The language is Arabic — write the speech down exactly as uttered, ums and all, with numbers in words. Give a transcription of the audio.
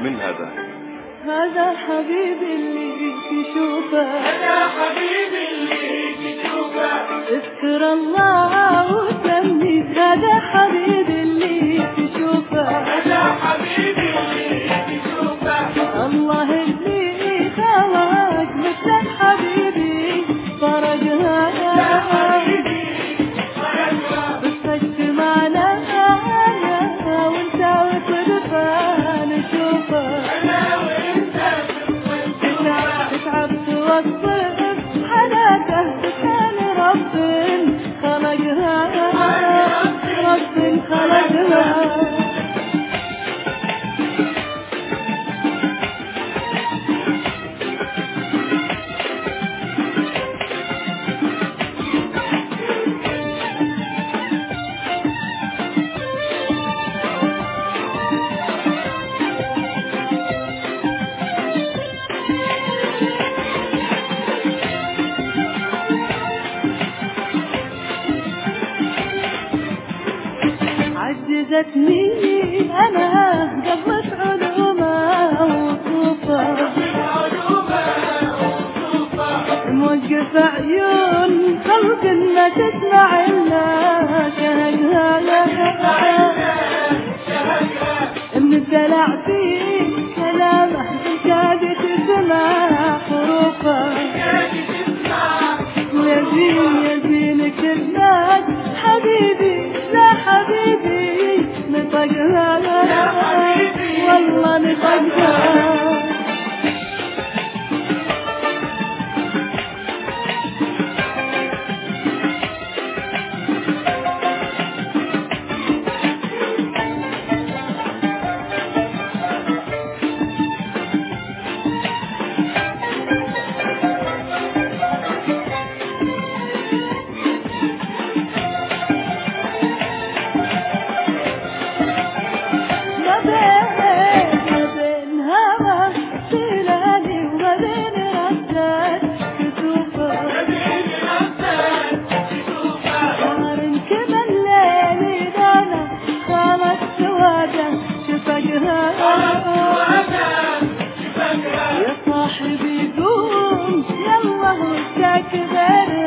من هذا؟ هذا حبيبي اللي تشوفه، هذا حبيبي اللي تشوفه، اذكر الله وسمي. هذا حبيبي اللي تشوفه، هذا حبيبي اللي تشوفه، الله اللي خلق مثلك حبيبي فرجها يا حبيبي فرجها، بس اجتمعنا وانت وصدفة نشوفه، أنا وأنت تتعب توصف حلاته بكان رب خلقها، رب خلقها. عجزتني أنا قبلت علومه وصوفه، موقف عيون خلق ما تسمع إلا شهقها، من الدلع في كلامه كاد تسمع حروفه، ويزين يزين كلمات حبيبي لا حبيبي نطقها، والله نطقها. يا صاحبي قوم يلا وساك غير